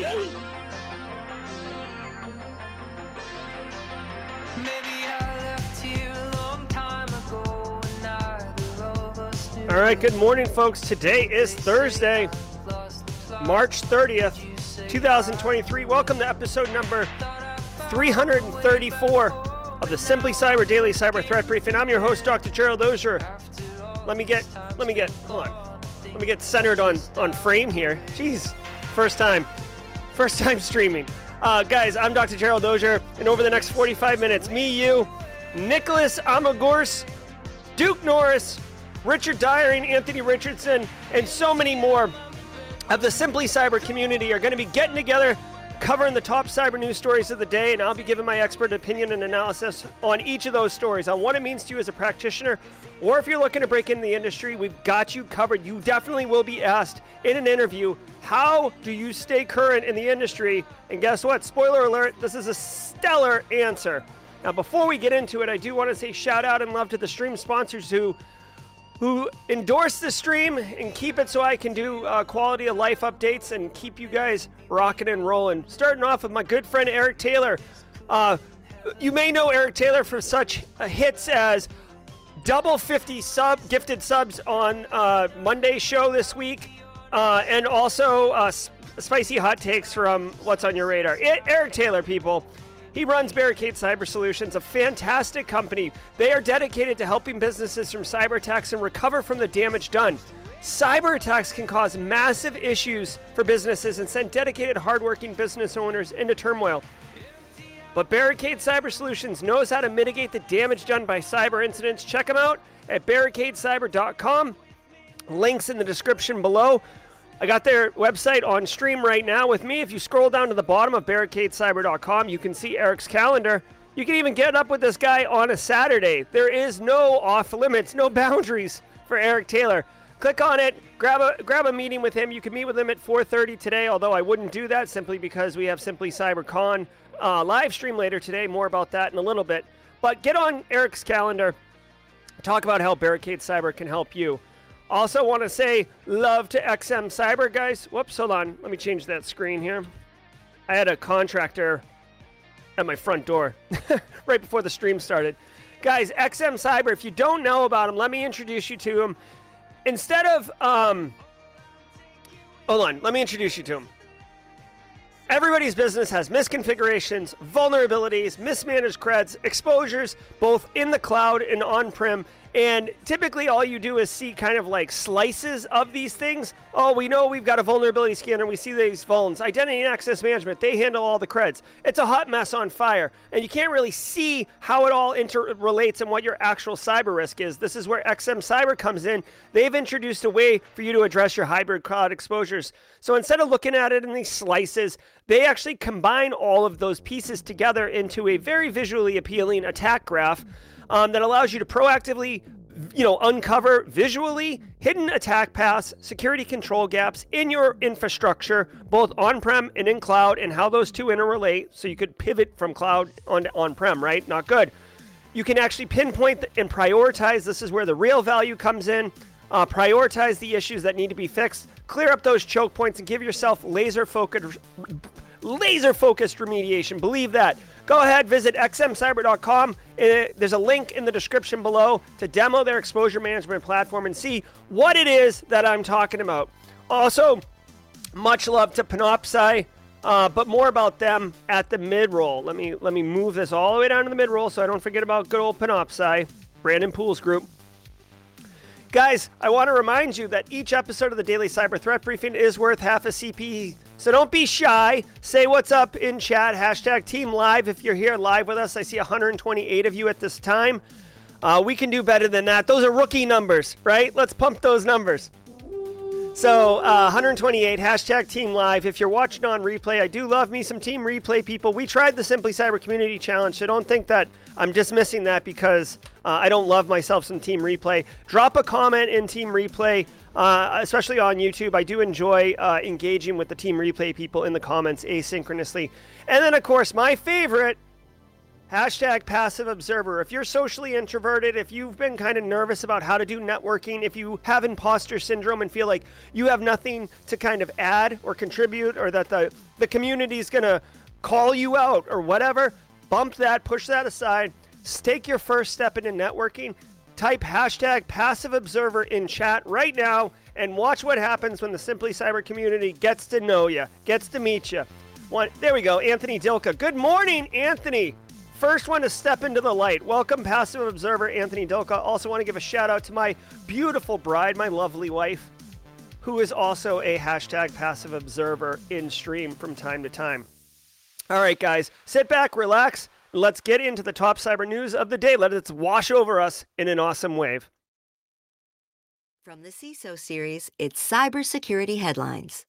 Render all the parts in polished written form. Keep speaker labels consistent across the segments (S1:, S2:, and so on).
S1: All right, good morning, folks. Today is Thursday, March 30th, 2023. Welcome to episode number 334 of the Simply Cyber Daily Cyber Threat Briefing. I'm your host, Dr. Gerald Auger. Let me get centered on frame here. Jeez, first time streaming. Guys, I'm Dr. Gerald Auger, and over the next 45 minutes, me, you, Nicholas Amagors, Duke Norris, Richard Dyering, Anthony Richardson, and so many more of the Simply Cyber community are going to be getting together, covering the top cyber news stories of the day, and I'll be giving my expert opinion and analysis on each of those stories, on what it means to you as a practitioner, or if you're looking to break into the industry, we've got you covered. You definitely will be asked in an interview, how do you stay current in the industry? And guess what? Spoiler alert, this is a stellar answer. Now, before we get into it, I do want to say shout out and love to the stream sponsors who endorse the stream and keep it so I can do quality of life updates and keep you guys rocking and rolling. Starting off with my good friend Eric Taylor. You may know Eric Taylor for such hits as double 50 gifted subs on Monday's show this week, and also spicy hot takes from What's on Your Radar. Eric Taylor, people. He runs Barricade Cyber Solutions, a fantastic company. They are dedicated to helping businesses from cyber attacks and recover from the damage done. Cyber attacks can cause massive issues for businesses and send dedicated, hardworking business owners into turmoil. But Barricade Cyber Solutions knows how to mitigate the damage done by cyber incidents. Check them out at barricadecyber.com. Links in the description below. I got their website on stream right now with me. If you scroll down to the bottom of barricadecyber.com, you can see Eric's calendar. You can even get up with this guy on a Saturday. There is no off limits, no boundaries for Eric Taylor. Click on it, grab a meeting with him. You can meet with him at 4:30 today, although I wouldn't do that simply because we have Simply CyberCon live stream later today. More about that in a little bit. But get on Eric's calendar. Talk about how Barricade Cyber can help you. Also want to say love to XM Cyber, guys. Whoops, hold on. Let me change that screen here. I had a contractor at my front door right before the stream started. Guys, XM Cyber, if you don't know about him, let me introduce you to him. Instead of, hold on, let me introduce you to him. Everybody's business has misconfigurations, vulnerabilities, mismanaged creds, exposures, both in the cloud and on-prem. And typically all you do is see kind of like slices of these things. Oh, we know we've got a vulnerability scanner. We see these vulns. Identity and access management, they handle all the creds. It's a hot mess on fire. And you can't really see how it all interrelates and what your actual cyber risk is. This is where XM Cyber comes in. They've introduced a way for you to address your hybrid cloud exposures. So instead of looking at it in these slices, they actually combine all of those pieces together into a very visually appealing attack graph that allows you to proactively, uncover visually hidden attack paths, security control gaps in your infrastructure, both on-prem and in cloud, and how those two interrelate so you could pivot from cloud on-prem, right? Not good. You can actually pinpoint and prioritize. This is where the real value comes in. Prioritize the issues that need to be fixed, clear up those choke points, and give yourself laser-focused remediation. Believe that. Go ahead, visit xmcyber.com. There's a link in the description below to demo their exposure management platform and see what it is that I'm talking about. Also, much love to Panoptcy, but more about them at the mid-roll. Let me move this all the way down to the mid-roll so I don't forget about good old Panoptcy, Brandon Pools Group. Guys, I want to remind you that each episode of the Daily Cyber Threat Briefing is worth half a CP. So don't be shy. Say what's up in chat. Hashtag Team Live if you're here live with us. I see 128 of you at this time. We can do better than that. Those are rookie numbers, right? Let's pump those numbers. So 128, hashtag Team Live. If you're watching on replay, I do love me some Team Replay people. We tried the Simply Cyber Community Challenge, so don't think that I'm dismissing that because I don't love myself some Team Replay. Drop a comment in Team Replay. Especially on YouTube. I do enjoy engaging with the Team Replay people in the comments asynchronously. And then, of course, my favorite, Hashtag passive observer. If you're socially introverted, if you've been kind of nervous about how to do networking, if you have imposter syndrome and feel like you have nothing to kind of add or contribute, or that the community is going to call you out or whatever, bump that, push that aside. Take your first step into networking. Type hashtag passive observer in chat right now and watch what happens when the Simply Cyber community gets to know you, gets to meet you. There we go, Anthony Dilka. Good morning, Anthony. First one to step into the light. Welcome, Passive Observer Anthony Dilka. Also want to give a shout out to my beautiful bride, my lovely wife, who is also a hashtag Passive Observer in stream from time to time. All right, guys, sit back, relax. Let's get into the top cyber news of the day. Let it wash over us in an awesome wave.
S2: From the CISO series, it's Cybersecurity Headlines.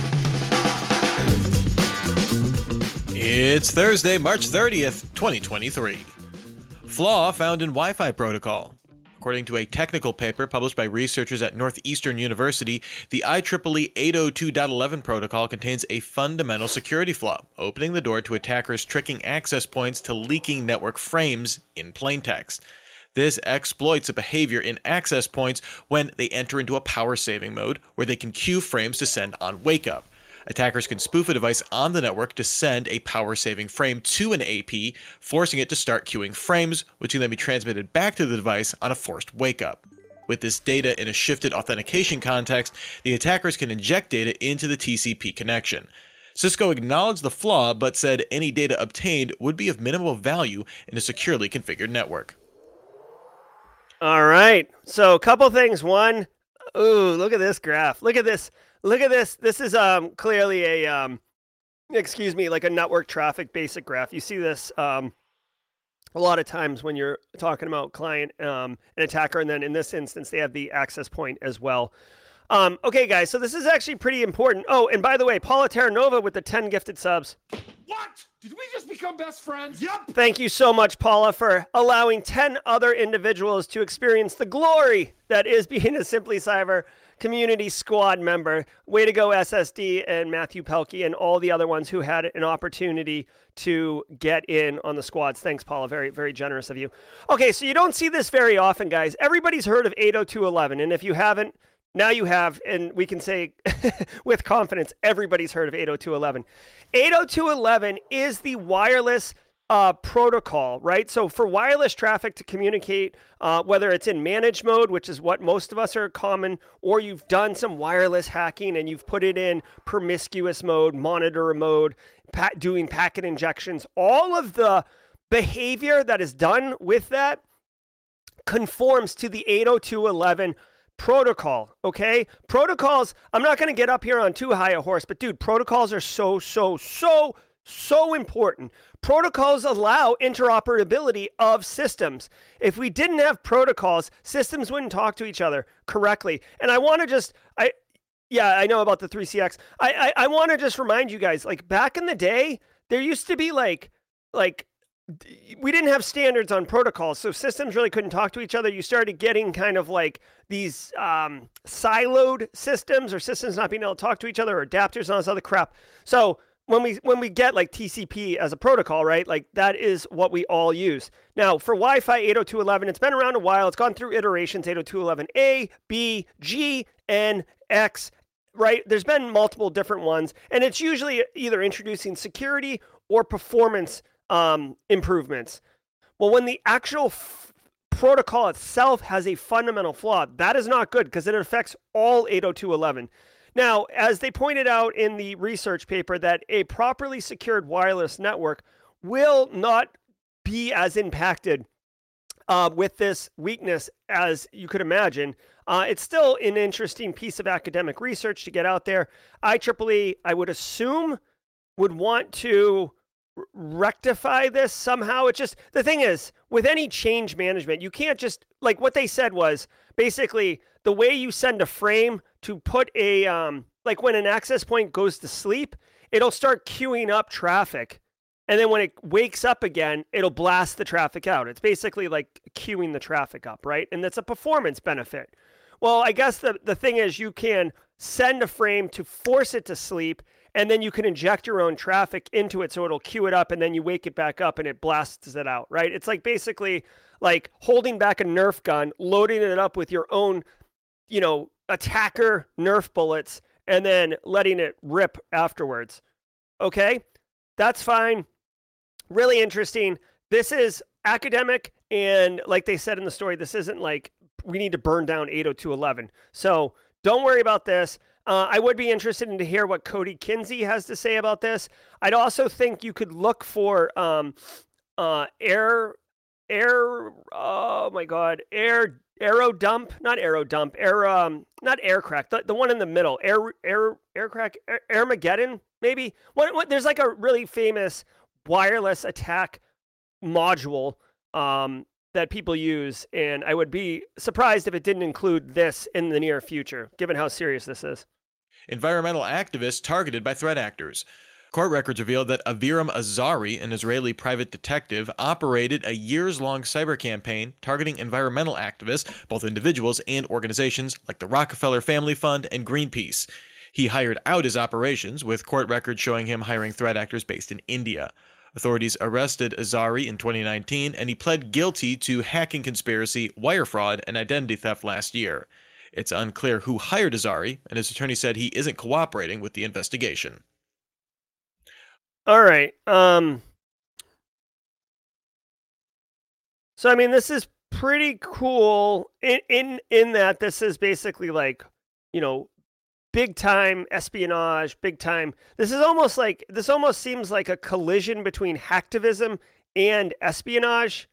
S3: It's Thursday, March 30th, 2023. Flaw found in Wi-Fi protocol. According to a technical paper published by researchers at Northeastern University, the IEEE 802.11 protocol contains a fundamental security flaw, opening the door to attackers tricking access points to leaking network frames in plaintext. This exploits a behavior in access points when they enter into a power-saving mode, where they can queue frames to send on wake-up. Attackers can spoof a device on the network to send a power-saving frame to an AP, forcing it to start queuing frames, which can then be transmitted back to the device on a forced wake-up. With this data in a shifted authentication context, the attackers can inject data into the TCP connection. Cisco acknowledged the flaw, but said any data obtained would be of minimal value in a securely configured network.
S1: All right, so a couple things. One, ooh, look at this graph. Look at this. Look at this. This is clearly a, like a network traffic basic graph. You see this a lot of times when you're talking about client and attacker, and then in this instance, they have the access point as well. Okay, guys, so this is actually pretty important. Oh, and by the way, Paula Terranova with the 10 gifted subs.
S4: What? Did we just become best friends? Yep.
S1: Thank you so much, Paula, for allowing 10 other individuals to experience the glory that is being a Simply Cyber community squad member. Way to go, SSD and Matthew Pelkey and all the other ones who had an opportunity to get in on the squads. Thanks, Paula. Very, very generous of you. Okay, so you don't see this very often, guys. Everybody's heard of 802.11, and if you haven't, now you have, and we can say with confidence, everybody's heard of 802.11. 802.11 is the wireless protocol, right? So for wireless traffic to communicate, whether it's in managed mode, which is what most of us are common, or you've done some wireless hacking and you've put it in promiscuous mode, monitor mode, doing packet injections, all of the behavior that is done with that conforms to the 802.11 protocol, okay? Protocols, I'm not going to get up here on too high a horse, but dude, protocols are so important. Protocols allow interoperability of systems. If we didn't have protocols, systems wouldn't talk to each other correctly. And I want to just, I know about the 3CX. I want to just remind you guys, like back in the day, there used to be like we didn't have standards on protocols, so systems really couldn't talk to each other. You started getting kind of like these siloed systems, or systems not being able to talk to each other, or adapters and all this other crap. So when we get like TCP as a protocol, right, like that is what we all use. Now for Wi-Fi 802.11, it's been around a while. It's gone through iterations, 802.11a, B, G, N, X, right? There's been multiple different ones, and it's usually either introducing security or performance improvements. Well, when the actual protocol itself has a fundamental flaw, that is not good because it affects all 802.11. Now, as they pointed out in the research paper, that a properly secured wireless network will not be as impacted with this weakness as you could imagine. It's still an interesting piece of academic research to get out there. IEEE, I would assume, would want to rectify this somehow. It's just, the thing is, with any change management, you can't just, like what they said was, basically, the way you send a frame to put a, like when an access point goes to sleep, it'll start queuing up traffic. And then when it wakes up again, it'll blast the traffic out. It's basically like queuing the traffic up, right? And that's a performance benefit. Well, I guess the thing is, you can send a frame to force it to sleep, and then you can inject your own traffic into it so it'll queue it up, and then you wake it back up and it blasts it out, right? It's like basically like holding back a Nerf gun, loading it up with your own, attacker Nerf bullets, and then letting it rip afterwards. Okay, that's fine. Really interesting. This is academic, and like they said in the story, this isn't like we need to burn down 802.11. So don't worry about this. I would be interested in to hear what Cody Kinsey has to say about this. I'd also think you could look for air crack, the one in the middle, air crack, Armageddon, maybe. There's like a really famous wireless attack module that people use, and I would be surprised if it didn't include this in the near future, given how serious this is.
S3: Environmental activists targeted by threat actors. Court records revealed that Aviram Azari, an Israeli private detective, operated a years-long cyber campaign targeting environmental activists, both individuals and organizations like the Rockefeller Family Fund and Greenpeace. He hired out his operations, with court records showing him hiring threat actors based in India. Authorities arrested Azari in 2019, and he pled guilty to hacking conspiracy, wire fraud, and identity theft last year. It's unclear who hired Azari, and his attorney said he isn't cooperating with the investigation.
S1: All right. So I mean, this is pretty cool in that this is basically like, big time espionage, big time. This almost seems like a collision between hacktivism and espionage.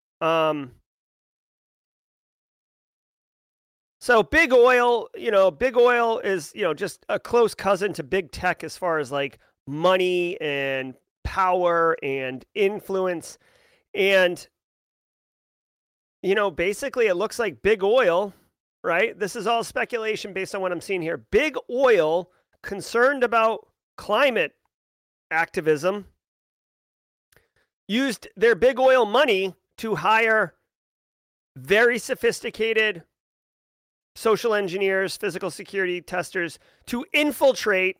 S1: So big oil is, just a close cousin to big tech as far as like money and power and influence. And, basically it looks like big oil, right? This is all speculation based on what I'm seeing here. Big oil, concerned about climate activism, used their big oil money to hire very sophisticated social engineers, physical security testers to infiltrate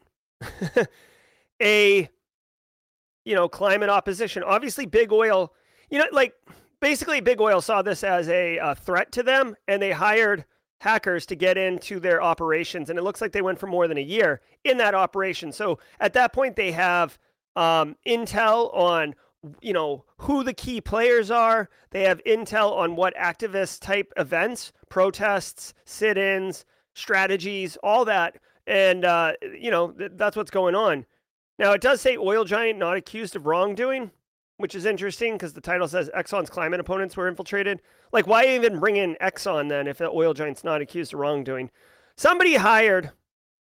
S1: a climate opposition. Obviously big oil, basically big oil saw this as a threat to them, and they hired hackers to get into their operations, and it looks like they went for more than a year in that operation. So at that point they have intel on who the key players are. They have intel on what activist type events, protests, sit-ins, strategies, all that. And, that's what's going on. Now, it does say oil giant not accused of wrongdoing, which is interesting because the title says Exxon's climate opponents were infiltrated. Like, why even bring in Exxon then if the oil giant's not accused of wrongdoing? Somebody hired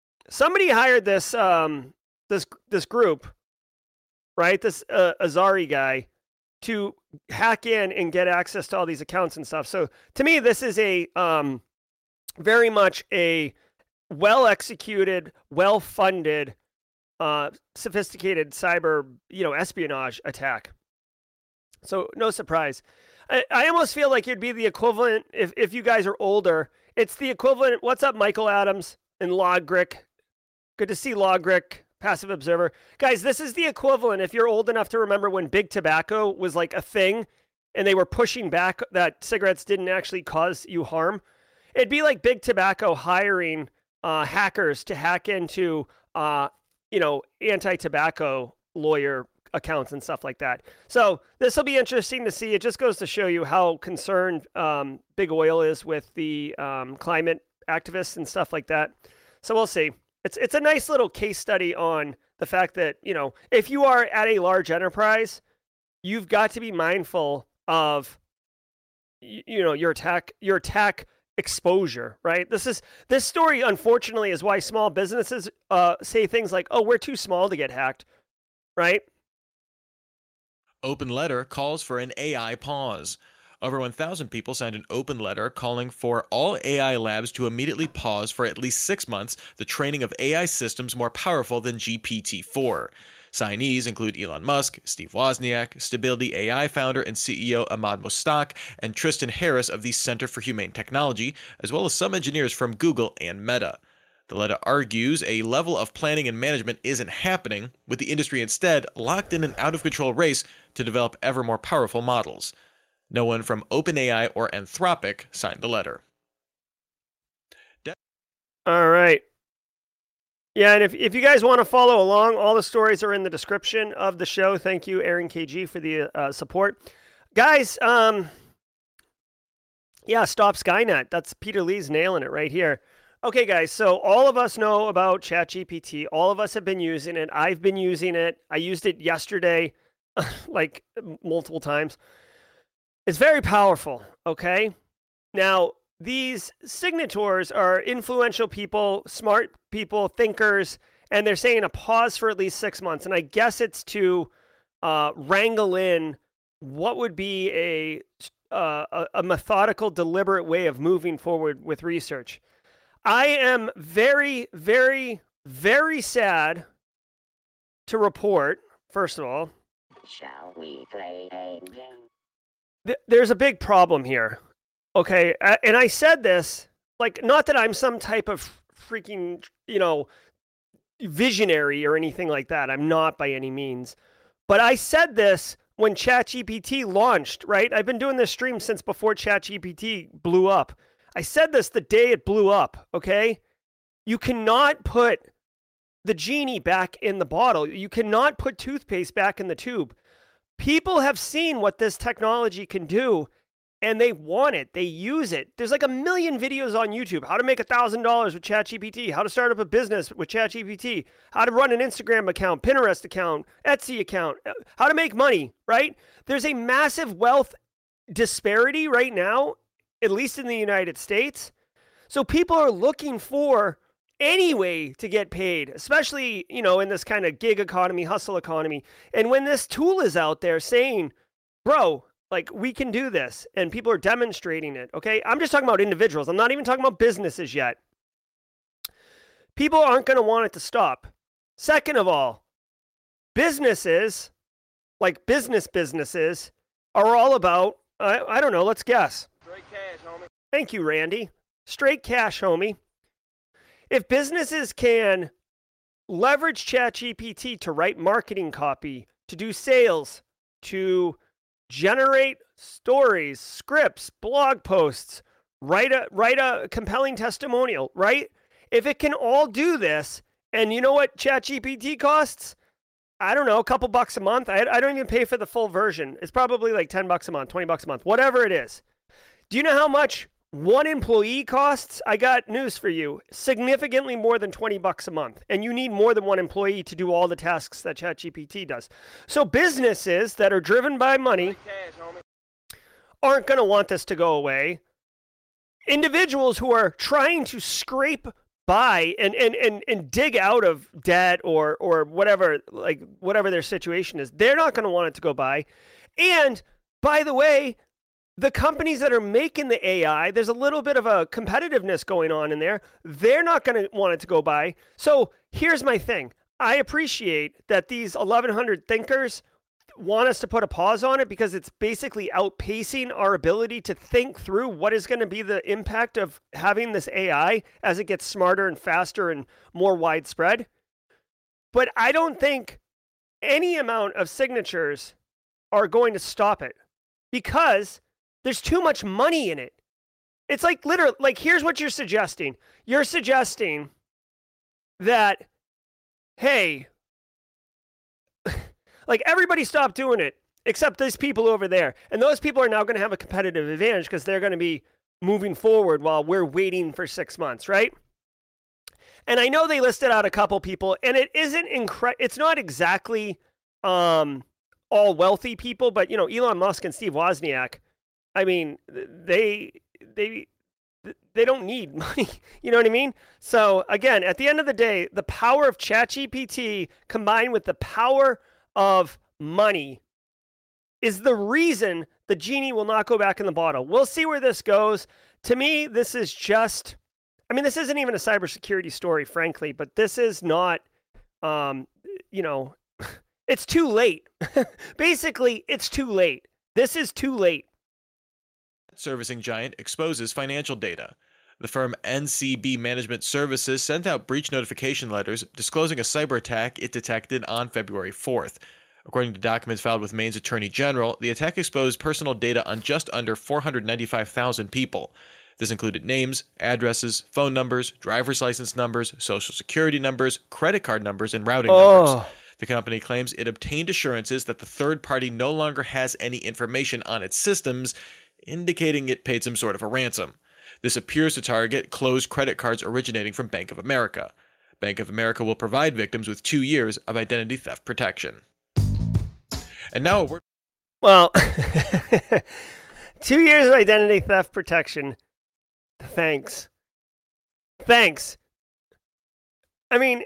S1: this this group, right? This Azari guy, to hack in and get access to all these accounts and stuff. So to me, this is a very much a well-executed, well-funded, sophisticated cyber, espionage attack. So no surprise. I almost feel like it'd be the equivalent, if you guys are older, it's the equivalent. What's up, Michael Adams and Logric? Good to see Logric, Passive Observer. Guys, this is the equivalent, if you're old enough to remember when big tobacco was like a thing and they were pushing back that cigarettes didn't actually cause you harm. It'd be like big tobacco hiring hackers to hack into, anti-tobacco lawyer accounts and stuff like that. So this will be interesting to see. It just goes to show you how concerned big oil is with the climate activists and stuff like that. So we'll see. It's a nice little case study on the fact that, if you are at a large enterprise, you've got to be mindful of, your attack exposure, right? This story, unfortunately, is why small businesses say things like, "Oh, we're too small to get hacked," right?
S3: Open letter calls for an AI pause. Over 1,000 people signed an open letter calling for all AI labs to immediately pause for at least 6 months the training of AI systems more powerful than GPT-4. Signees include Elon Musk, Steve Wozniak, Stability AI founder and CEO Ahmad Mostak, and Tristan Harris of the Center for Humane Technology, as well as some engineers from Google and Meta. The letter argues a level of planning and management isn't happening, with the industry instead locked in an out-of-control race to develop ever more powerful models. No one from OpenAI or Anthropic signed the letter.
S1: All right. Yeah, and if you guys want to follow along, all the stories are in the description of the show. Thank you, Aaron KG, for the support. Guys, yeah, stop Skynet. That's Peter Lee's nailing it right here. Okay, guys, so all of us know about ChatGPT. All of us have been using it. I've been using it. I used it yesterday, like multiple times. It's very powerful, okay? Now, these signatories are influential people, smart people, thinkers, and they're saying a pause for at least 6 months. And I guess it's to wrangle in what would be a methodical, deliberate way of moving forward with research. I am very, very, very sad to report, first of all,
S5: shall we play a game?
S1: There's a big problem here. Okay, and I said this, like, not that I'm some type of freaking, visionary or anything like that. I'm not by any means. But I said this when ChatGPT launched, right? I've been doing this stream since before ChatGPT blew up. I said this the day it blew up, okay? You cannot put the genie back in the bottle. You cannot put toothpaste back in the tube. People have seen what this technology can do, and they want it. They use it. There's like 1 million videos on YouTube. How to make $1,000 with ChatGPT. How to start up a business with ChatGPT. How to run an Instagram account, Pinterest account, Etsy account. How to make money, right? There's a massive wealth disparity right now, at least in the United States. So people are looking for any way to get paid, especially, in this kind of gig economy, hustle economy. And when this tool is out there saying, bro, like, we can do this, and people are demonstrating it, okay? I'm just talking about individuals. I'm not even talking about businesses yet. People aren't going to want it to stop. Second of all, businesses, like businesses, are all about, I don't know, let's guess.
S6: Straight cash, homie.
S1: Thank you, Randy. Straight cash, homie. If businesses can leverage ChatGPT to write marketing copy, to do sales, to generate stories, scripts, blog posts, write a compelling testimonial, right? If it can all do this, and you know what ChatGPT costs? I don't know, a couple bucks a month. I don't even pay for the full version. It's probably like $10 a month, $20 a month, whatever it is. Do you know how much one employee costs? I got news for you. Significantly more than $20 a month. And you need more than one employee to do all the tasks that ChatGPT does. So businesses that are driven by money aren't going to want this to go away. Individuals who are trying to scrape by and dig out of debt or whatever, like whatever their situation is, they're not going to want it to go by. And by the way, the companies that are making the AI, there's a little bit of a competitiveness going on in there. They're not going to want it to go by. So here's my thing. I appreciate that these 1,100 thinkers want us to put a pause on it because it's basically outpacing our ability to think through what is going to be the impact of having this AI as it gets smarter and faster and more widespread. But I don't think any amount of signatures are going to stop it because there's too much money in it. It's like literally, like, here's what you're suggesting. You're suggesting that, hey, like, everybody stop doing it except these people over there. And those people are now going to have a competitive advantage because they're going to be moving forward while we're waiting for 6 months, right? And I know they listed out a couple people, and it isn't it's not exactly all wealthy people, but, Elon Musk and Steve Wozniak, I mean, they don't need money. You know what I mean? So again, at the end of the day, the power of ChatGPT combined with the power of money is the reason the genie will not go back in the bottle. We'll see where this goes. To me, this is just, this isn't even a cybersecurity story, frankly, but this is not, it's too late. Basically, it's too late. This is too late.
S3: Servicing giant exposes financial data. The firm NCB Management Services sent out breach notification letters disclosing a cyber attack it detected on February 4th. According to documents filed with Maine's Attorney General, the attack exposed personal data on just under 495,000 people. This included names, addresses, phone numbers, driver's license numbers, social security numbers, credit card numbers, and routing numbers. The company claims it obtained assurances that the third party no longer has any information on its systems, indicating it paid some sort of a ransom. This appears to target closed credit cards originating from Bank of America. Bank of America will provide victims with 2 years of identity theft protection. And now we're...
S1: Well, 2 years of identity theft protection. Thanks. I mean,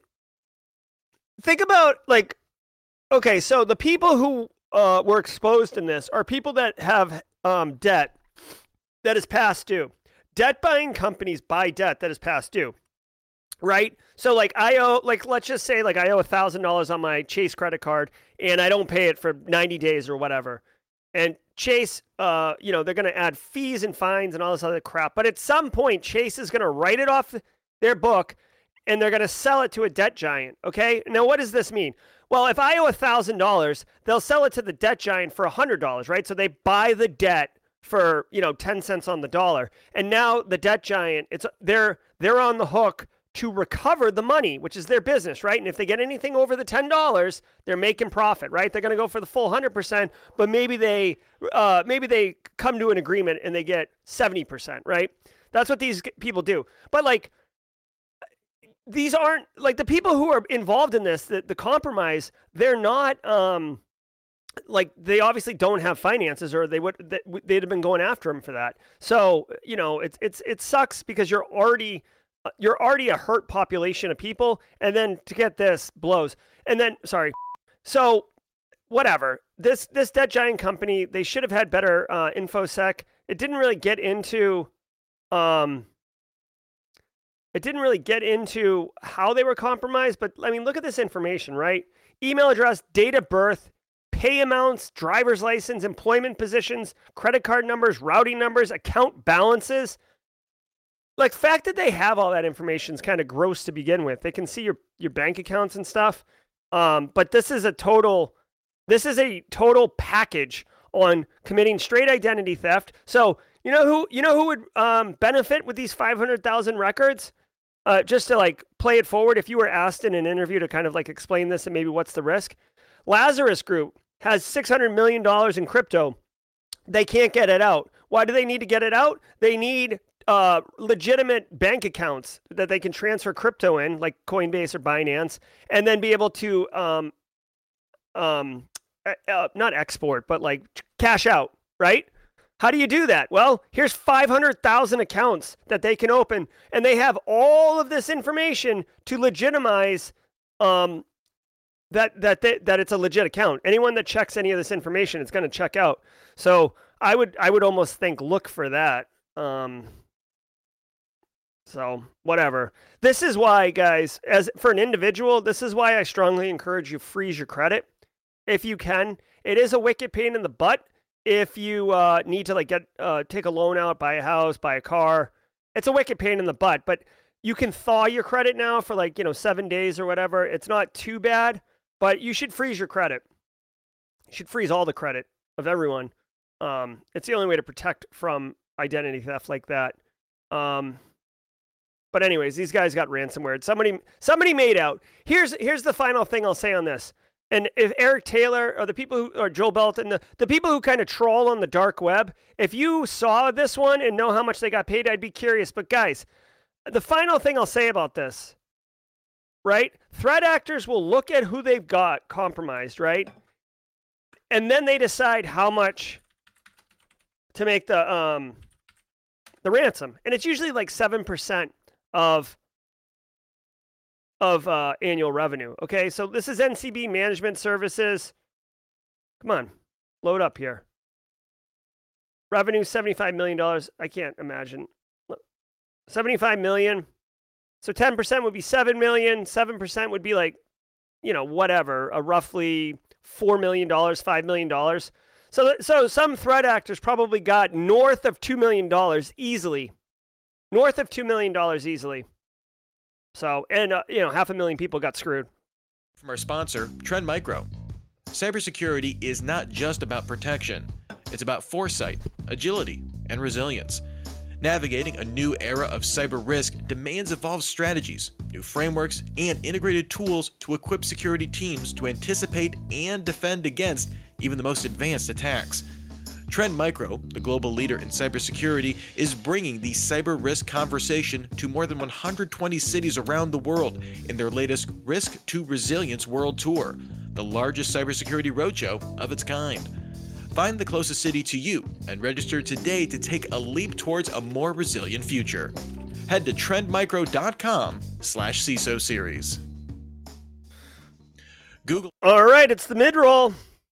S1: think about, like, okay, so the people who were exposed in this are people that have debt that is past due. Debt buying companies buy debt that is past due, right? So, like, let's just say, like, I owe $1,000 on my Chase credit card, and I don't pay it for 90 days or whatever. And Chase, they're going to add fees and fines and all this other crap. But at some point, Chase is going to write it off their book, and they're going to sell it to a debt giant, okay? Now, what does this mean? Well, if I owe $1,000, they'll sell it to the debt giant for $100, right? So they buy the debt for, 10 cents on the dollar. And now the debt giant, they're on the hook to recover the money, which is their business, right? And if they get anything over the $10, they're making profit, right? They're going to go for the full 100%, but maybe they come to an agreement and they get 70%, right? That's what these people do. But, like, these aren't, like, the people who are involved in this, the compromise, they're not, like, they obviously don't have finances, or they'd have been going after them for that. So, it sucks because you're already a hurt population of people, and then to get this blows. And then, so whatever, this debt giant company, they should have had better infosec. It didn't really get into how they were compromised, but I mean, look at this information, right? Email address, date of birth, pay amounts, driver's license, employment positions, credit card numbers, routing numbers, account balances. Like, the fact that they have all that information is kind of gross to begin with. They can see your bank accounts and stuff. But this is a total package on committing straight identity theft. So, you know who would benefit with these 500,000 records? Just to, like, play it forward, if you were asked in an interview to kind of, like, explain this and maybe what's the risk. Lazarus Group has $600 million in crypto. They can't get it out. Why do they need to get it out? They need legitimate bank accounts that they can transfer crypto in, like Coinbase or Binance, and then be able to not export, but, like, cash out, right? How do you do that? Well, here's 500,000 accounts that they can open, and they have all of this information to legitimize that it's a legit account. Anyone that checks any of this information, it's going to check out. So I would almost think look for that. So whatever. This is why, guys, as for an individual, this is why I strongly encourage you freeze your credit if you can. It is a wicked pain in the butt if you need to, like, take a loan out, buy a house, buy a car. It's a wicked pain in the butt, but you can thaw your credit now for, like, 7 days or whatever. It's not too bad, but you should freeze your credit. You should freeze all the credit of everyone. It's the only way to protect from identity theft like that. But anyways, these guys got ransomware. Somebody made out. Here's the final thing I'll say on this. And if Eric Taylor or the people who, or Joe Belton, the people who kind of troll on the dark web, if you saw this one and know how much they got paid, I'd be curious. But guys, the final thing I'll say about this, right? Threat actors will look at who they've got compromised, right? And then they decide how much to make the ransom. And it's usually like 7% of annual revenue. Okay, so this is NCB Management Services. Come on, load up here. Revenue $75 million. I can't imagine. 75 million. So 10% would be 7 million. 7% would be like, whatever, a roughly $4 million, $5 million. So some threat actors probably got north of $2 million easily North of $2 million easily. So, and 500,000 people got screwed.
S3: From our sponsor, Trend Micro. Cybersecurity is not just about protection. It's about foresight, agility, and resilience. Navigating a new era of cyber risk demands evolved strategies, new frameworks, and integrated tools to equip security teams to anticipate and defend against even the most advanced attacks. Trend Micro, the global leader in cybersecurity, is bringing the cyber risk conversation to more than 120 cities around the world in their latest Risk to Resilience World Tour, the largest cybersecurity roadshow of its kind. Find the closest city to you and register today to take a leap towards a more resilient future. Head to trendmicro.com/CISO series. Google.
S1: All right, it's the mid-roll.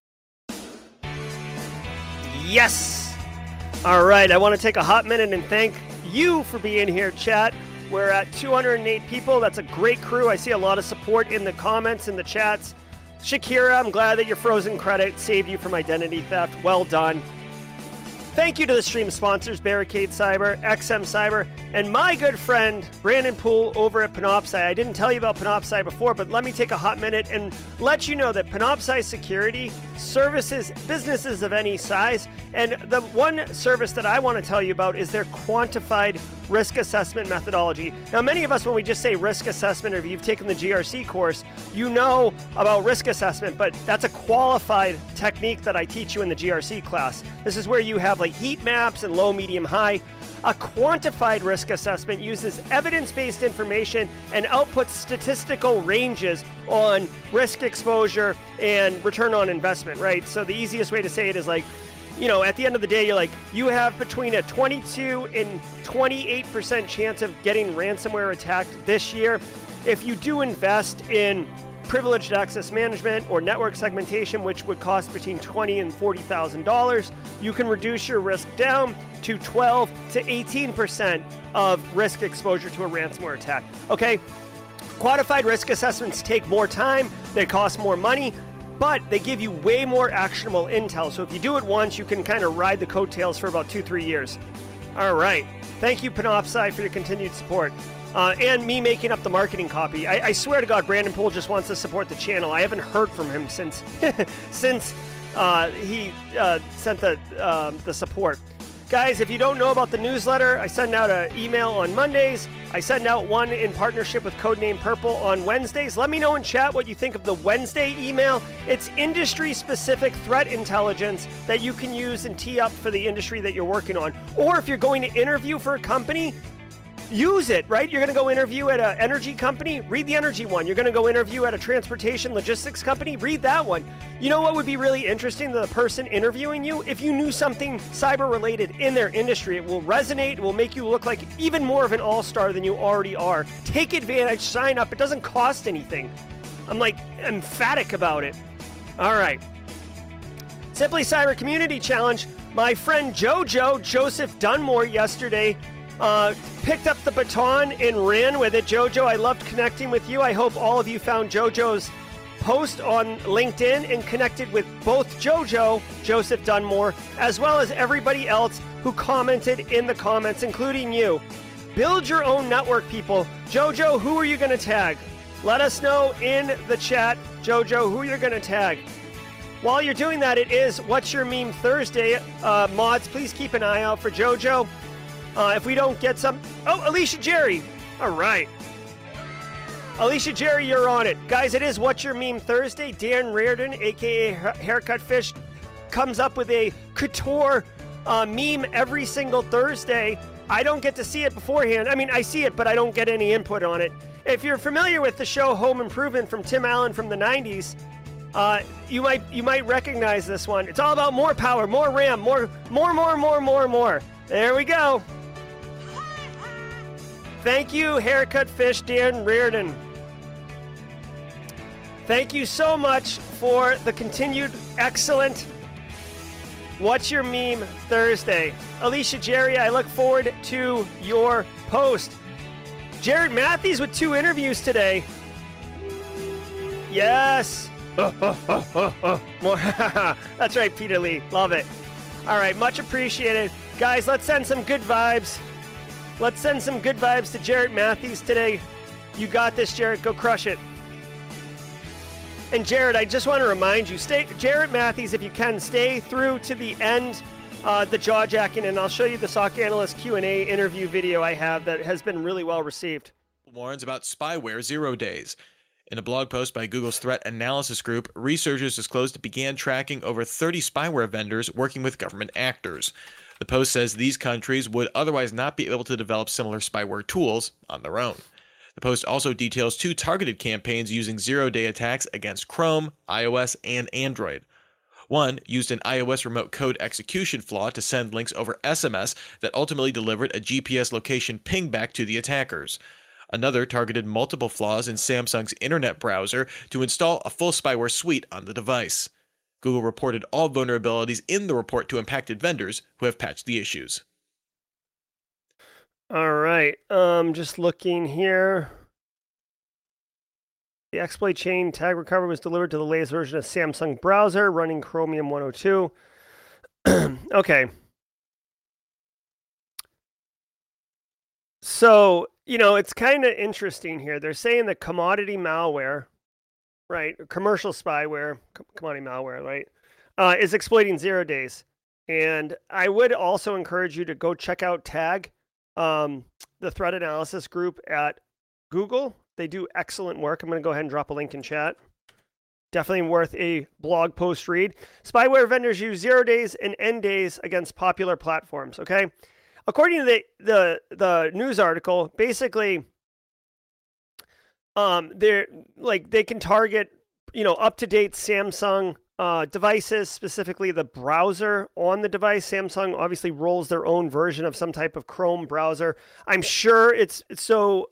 S1: Yes. All right, I want to take a hot minute and thank you for being here, chat. We're at 208 people. That's a great crew. I see a lot of support in the comments, in the chats. Shakira, I'm glad that your frozen credit saved you from identity theft. Well done. Thank you to the stream sponsors, Barricade Cyber, XM Cyber, and my good friend, Brandon Poole over at Panoptcy. I didn't tell you about Panoptcy before, but let me take a hot minute and let you know that Panoptcy Security services businesses of any size. And the one service that I want to tell you about is their quantified risk assessment methodology. Now, many of us, when we just say risk assessment, or if you've taken the GRC course, you know about risk assessment, but that's a qualified technique that I teach you in the GRC class. This is where you have like heat maps and low, medium, high. A quantified risk assessment uses evidence-based information and outputs statistical ranges on risk exposure and return on investment, right? So the easiest way to say it is like, at the end of the day, you're like, you have between a 22 and 28% chance of getting ransomware attacked this year. If you do invest in privileged access management or network segmentation, which would cost between $20,000 and $40,000, you can reduce your risk down to 12 to 18% of risk exposure to a ransomware attack. Okay, quantified risk assessments take more time, they cost more money, but they give you way more actionable intel. So if you do it once, you can kind of ride the coattails for about 2-3 years. All right. Thank you, Panoptcy, for your continued support. And me making up the marketing copy. I swear to God, Brandon Poole just wants to support the channel. I haven't heard from him since he sent the support. Guys, if you don't know about the newsletter, I send out an email on Mondays. I send out one in partnership with Codename Purple on Wednesdays. Let me know in chat what you think of the Wednesday email. It's industry-specific threat intelligence that you can use and tee up for the industry that you're working on. Or if you're going to interview for a company, use it, right? You're going to go interview at an energy company, read the energy one. You're going to go interview at a transportation logistics company, read that one. You know what would be really interesting to the person interviewing you? If you knew something cyber related in their industry, it will resonate, it will make you look like even more of an all-star than you already are. Take advantage, sign up. It doesn't cost anything. I'm like emphatic about it. All right. Simply Cyber Community Challenge. My friend Joseph Dunmore yesterday picked up the baton and ran with it. Jojo, I loved connecting with you. I hope all of you found Jojo's post on LinkedIn and connected with both Joseph Dunmore, as well as everybody else who commented in the comments, including you. Build your own network, people. Jojo, who are you going to tag? Let us know in the chat, Jojo, who you're going to tag. While you're doing that, it is What's Your Meme Thursday. Mods, please keep an eye out for Jojo. If we don't get some... Oh, Alicia Jerry. All right. Alicia Jerry, you're on it. Guys, it is What's Your Meme Thursday. Dan Reardon, a.k.a. Haircut Fish, comes up with a couture meme every single Thursday. I don't get to see it beforehand. I mean, I see it, but I don't get any input on it. If you're familiar with the show Home Improvement from Tim Allen from the 90s, you might recognize this one. It's all about more power, more RAM, more. There we go. Thank you, Haircut Fish, Dan Reardon. Thank you so much for the continued excellent What's Your Meme Thursday. Alicia Jerry, I look forward to your post. Jared Matthews with 2 interviews today. Yes. More. That's right, Peter Lee. Love it. All right, much appreciated. Guys, let's send some good vibes. Let's send some good vibes to Jarrett Matthews today. You got this, Jarrett. Go crush it. And Jarrett, I just want to remind you, Jarrett Matthews, if you can, stay through to the end, the jaw jacking, and I'll show you the SOC Analyst Q&A interview video I have that has been really well received.
S3: Warns about spyware 0 days. In a blog post by Google's Threat Analysis Group, researchers disclosed it began tracking over 30 spyware vendors working with government actors. The post says these countries would otherwise not be able to develop similar spyware tools on their own. The post also details 2 targeted campaigns using 0-day attacks against Chrome, iOS, and Android. One used an iOS remote code execution flaw to send links over SMS that ultimately delivered a GPS location ping back to the attackers. Another targeted multiple flaws in Samsung's internet browser to install a full spyware suite on the device. Google reported all vulnerabilities in the report to impacted vendors who have patched the issues.
S1: All right, just looking here. The exploit chain tag recovery was delivered to the latest version of Samsung browser running Chromium 102. Okay. So, it's kind of interesting here. They're saying that commodity malware, right, commercial spyware, commodity malware, right, is exploiting 0 days. And I would also encourage you to go check out TAG, the threat analysis group at Google. They do excellent work. I'm going to go ahead and drop a link in chat. Definitely worth a blog post read. Spyware vendors use 0 days and end days against popular platforms, okay? According to the news article, basically, they can target, up-to-date Samsung devices, specifically the browser on the device. Samsung obviously rolls their own version of some type of Chrome browser. I'm sure it's so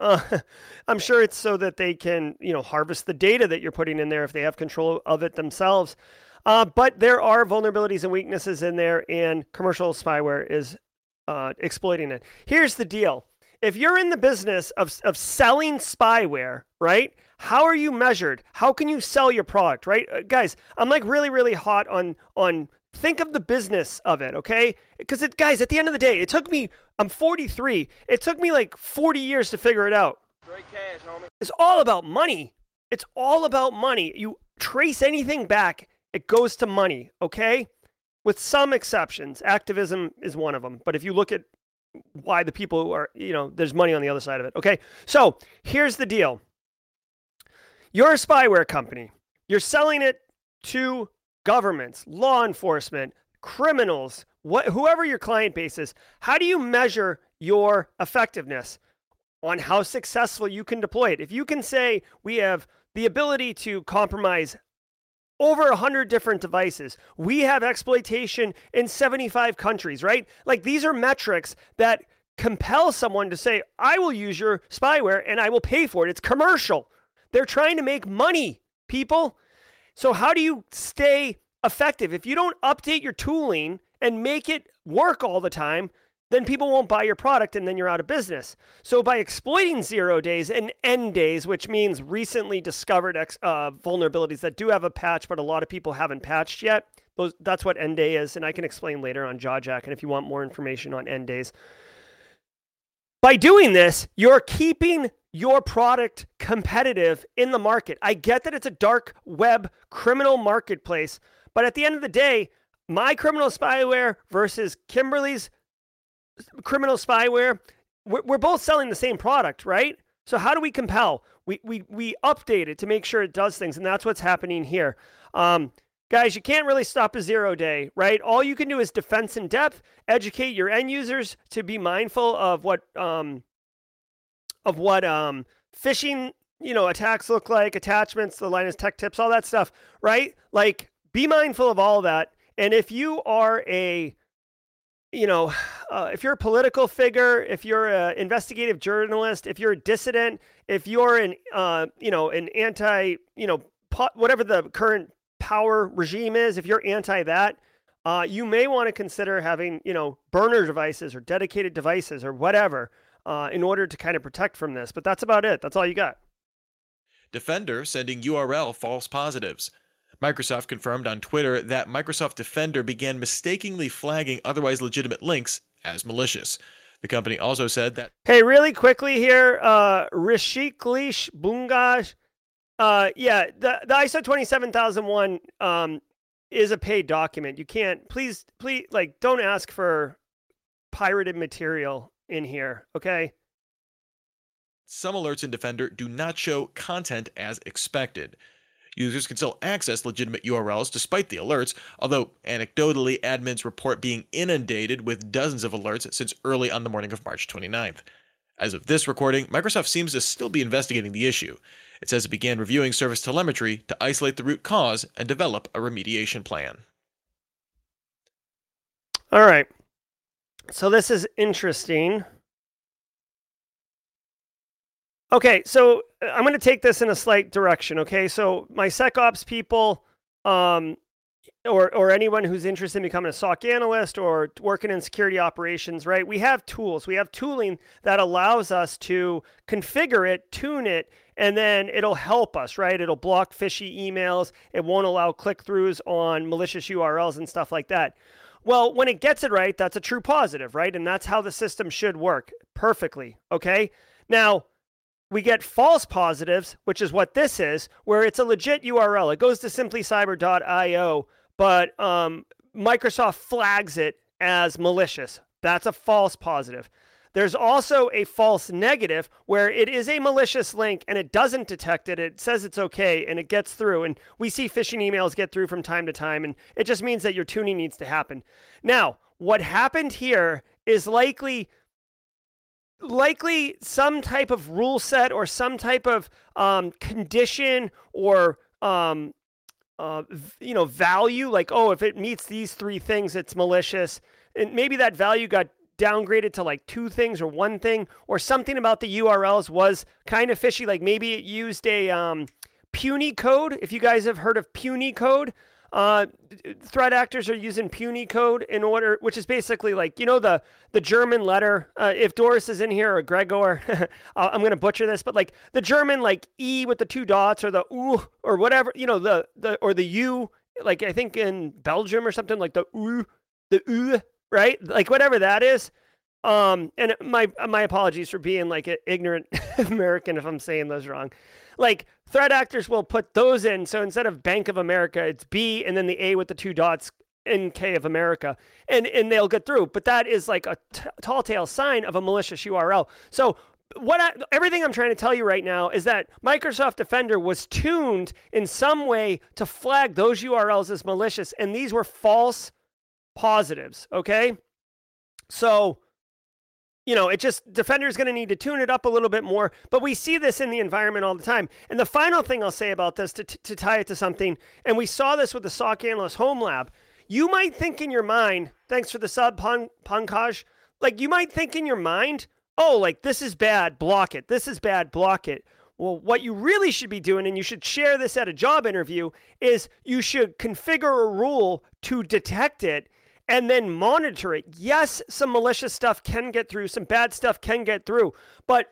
S1: that they can, harvest the data that you're putting in there if they have control of it themselves. But there are vulnerabilities and weaknesses in there, and commercial spyware is exploiting it. Here's the deal. If you're in the business of selling spyware, right? How are you measured? How can you sell your product, right? Guys, I'm like really, really hot on think of the business of it, okay? Because guys, at the end of the day, I'm 43. It took me like 40 years to figure it out.
S4: Great cash, homie.
S1: It's all about money. It's all about money. You trace anything back, it goes to money, okay? With some exceptions. Activism is one of them. But if you look at why the people who are, there's money on the other side of it. Okay. So here's the deal. You're a spyware company. You're selling it to governments, law enforcement, criminals, whoever your client base is. How do you measure your effectiveness on how successful you can deploy it? If you can say we have the ability to compromise over 100 different devices. We have exploitation in 75 countries, right? Like these are metrics that compel someone to say, I will use your spyware and I will pay for it. It's commercial. They're trying to make money, people. So how do you stay effective? If you don't update your tooling and make it work all the time, then people won't buy your product and then you're out of business. So by exploiting 0 days and end days, which means recently discovered vulnerabilities that do have a patch, but a lot of people haven't patched yet, that's what end day is. And I can explain later on JawJack, and if you want more information on end days. By doing this, you're keeping your product competitive in the market. I get that it's a dark web criminal marketplace, but at the end of the day, my criminal spyware versus Kimberly's criminal spyware, we're both selling the same product, right? So how do we compel? We update it to make sure it does things, and that's what's happening here. Guys, you can't really stop a 0 day, right? All you can do is defense in depth, educate your end users to be mindful of what phishing, attacks look like, attachments, the Linus Tech Tips, all that stuff, right? Like, be mindful of all that. And if you are if you're a political figure, if you're an investigative journalist, if you're a dissident, if you're an anti, whatever the current power regime is, if you're anti that, you may want to consider having, burner devices or dedicated devices or whatever in order to kind of protect from this. But that's about it. That's all you got.
S3: Defender sending URL false positives. Microsoft confirmed on Twitter that Microsoft Defender began mistakenly flagging otherwise legitimate links as malicious. The company also said that...
S1: Hey, really quickly here, Rishiklish Bungaj. Yeah, the ISO 27001 is a paid document. You can't, please, like, don't ask for pirated material in here, okay?
S3: Some alerts in Defender do not show content as expected. Users can still access legitimate URLs despite the alerts, although anecdotally, admins report being inundated with dozens of alerts since early on the morning of March 29th. As of this recording, Microsoft seems to still be investigating the issue. It says it began reviewing service telemetry to isolate the root cause and develop a remediation plan.
S1: All right. So this is interesting. Okay, so I'm going to take this in a slight direction, okay? So my SecOps people, or anyone who's interested in becoming a SOC analyst or working in security operations, right? We have tools. We have tooling that allows us to configure it, tune it, and then it'll help us, right? It'll block fishy emails. It won't allow click-throughs on malicious URLs and stuff like that. Well, when it gets it right, that's a true positive, right? And that's how the system should work perfectly, okay? Now, we get false positives, which is what this is, where it's a legit URL. It goes to simplycyber.io, but Microsoft flags it as malicious. That's a false positive. There's also a false negative where it is a malicious link and it doesn't detect it. It says it's okay and it gets through. And we see phishing emails get through from time to time. And it just means that your tuning needs to happen. Now, what happened here is likely some type of rule set or some type of condition or value, like, oh, if it meets these three things, it's malicious. And maybe that value got downgraded to like two things or one thing, or something about the URLs was kind of fishy. Like maybe it used a puny code. If you guys have heard of puny code, threat actors are using puny code in order, which is basically like, you know, the German letter. If Doris is in here or Gregor, I'm going to butcher this, but like the German, like E with the two dots or the U or whatever, you know, or the U, like I think in Belgium or something, like the U, right? Like whatever that is. And my apologies for being like an ignorant American if I'm saying those wrong. Like threat actors will put those in. So instead of Bank of America, it's B and then the A with the two dots, NK of America, and they'll get through. But that is like a tall tale sign of a malicious URL. So everything I'm trying to tell you right now is that Microsoft Defender was tuned in some way to flag those URLs as malicious, and these were false positives, okay? So, you know, Defender's going to need to tune it up a little bit more, but we see this in the environment all the time. And the final thing I'll say about this to tie it to something, and we saw this with the SOC Analyst Home Lab, you might think in your mind, thanks for the sub, Pankaj, like you might think in your mind, oh, like this is bad, block it. This is bad, block it. Well, what you really should be doing, and you should share this at a job interview, is you should configure a rule to detect it and then monitor it. Yes, some malicious stuff can get through, some bad stuff can get through, but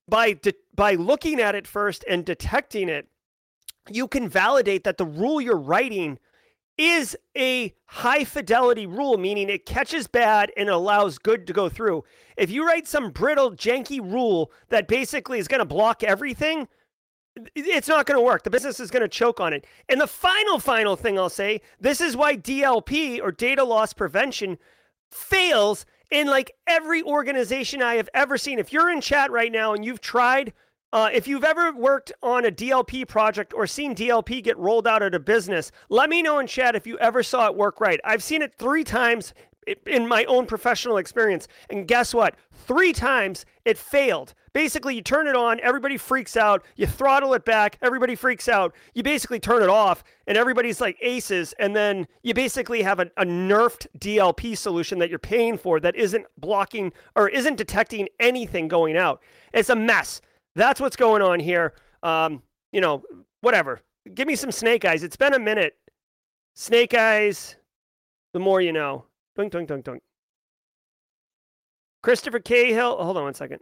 S1: by looking at it first and detecting it, you can validate that the rule you're writing is a high fidelity rule, meaning it catches bad and it allows good to go through. If you write some brittle, janky rule that basically is going to block everything, it's not going to work. The business is going to choke on it. And the final thing I'll say, this is why DLP or data loss prevention fails in like every organization I have ever seen. If you're in chat right now and you've tried, if you've ever worked on a DLP project or seen DLP get rolled out at a business, let me know in chat if you ever saw it work right. I've seen it 3 times in my own professional experience. And guess what? 3 times it failed. Basically, you turn it on, everybody freaks out. You throttle it back, everybody freaks out. You basically turn it off, and everybody's like aces. And then you basically have a nerfed DLP solution that you're paying for that isn't blocking or isn't detecting anything going out. It's a mess. That's what's going on here. You know, whatever. Give me some snake eyes. It's been a minute. Snake eyes, the more you know. Doink, doink, doink, doink. Christopher Cahill. Hold on one second.